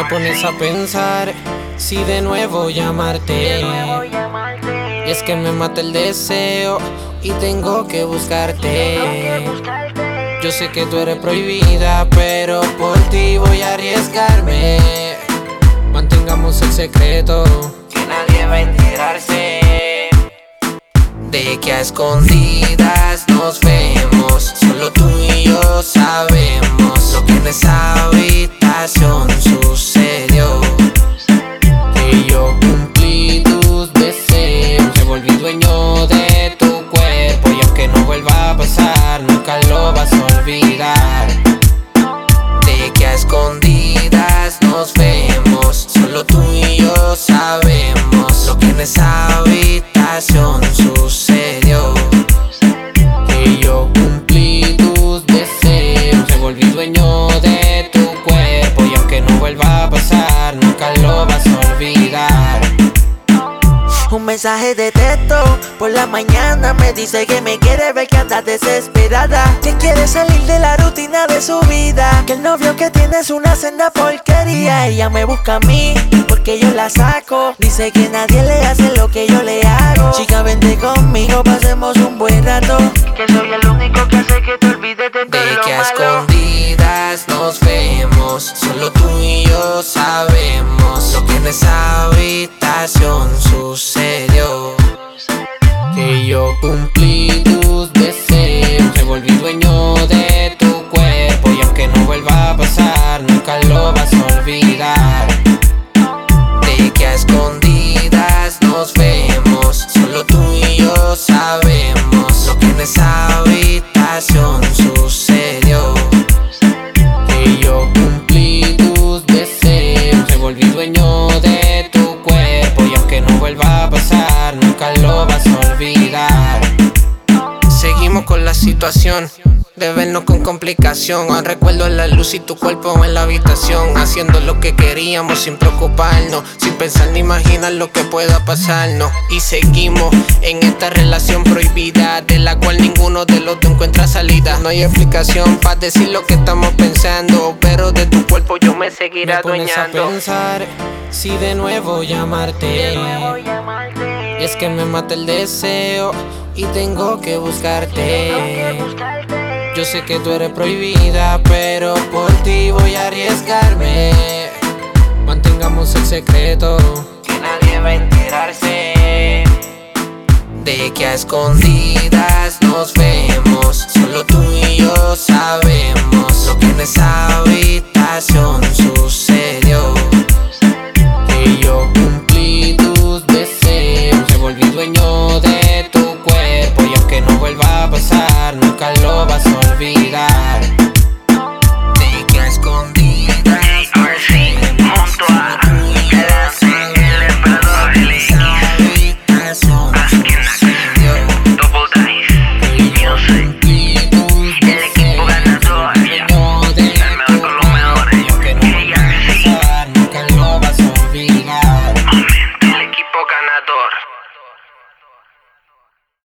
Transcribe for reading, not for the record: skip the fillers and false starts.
Me pones a pensar si de nuevo llamarte. Y es que me mata el deseo y tengo que buscarte. Yo sé que tú eres prohibida, pero por ti voy a arriesgarme. Mantengamos el secreto, que nadie va a enterarse. De que a escondidas nos vemos, solo tú y yo sabemos lo que en esa habitación sucedió. Que yo cumplí tus deseos, me volví dueño de tu cuerpo. Y aunque no vuelva a pasar, nunca lo vas a olvidar. De que a escondidas nos vemos, solo tú y yo sabemos lo que en esa habitación sucedió. Que yo cumplí tus deseos, me volví dueño de tu cuerpo. Y aunque no vuelva a pasar, nunca lo vas a olvidar. Un mensaje de texto por la mañana me dice que me quiere ver, que anda desesperada, que quiere salir de la rutina de su vida, que el novio que tiene es una senda porquería. Ella me busca a mí porque yo la saco, dice que nadie le hace lo que yo le hago. Chica, vente conmigo, pasemos un buen rato, que soy el único que hace que te olvides de todo De lo que a malo. escondidas nos vemos, solo tú y yo sabemos lo que en esa habitación sucedió. Que yo cumplí tus deseos, me volví dueño de tu cuerpo. Y aunque no vuelva a pasar, nunca lo vas a olvidar. De que a escondidas nos vemos, solo tú y yo sabemos lo que en esa habitación sucedió. Que yo cumplí tus deseos, me volví dueño de tu cuerpo. Y aunque no vuelva a pasar, nunca lo vas a olvidar. Seguimos con la situación de vernos con complicación. Aún recuerdo la luz y tu cuerpo en la habitación, haciendo lo que queríamos sin preocuparnos, sin pensar ni imaginar lo que pueda pasarnos. Y seguimos en esta relación prohibida, de la cual ninguno de los dos encuentra salida. No hay explicación para decir lo que estamos pensando, pero de tu cuerpo yo me seguiré adueñando. Me pones a pensar si de nuevo llamarte. Y es que me mata el deseo y tengo que buscarte. Yo sé que tú eres prohibida, pero por ti voy a arriesgarme. Mantengamos el secreto, que nadie va a enterarse. De que a escondidas nos vemos, solo tú y yo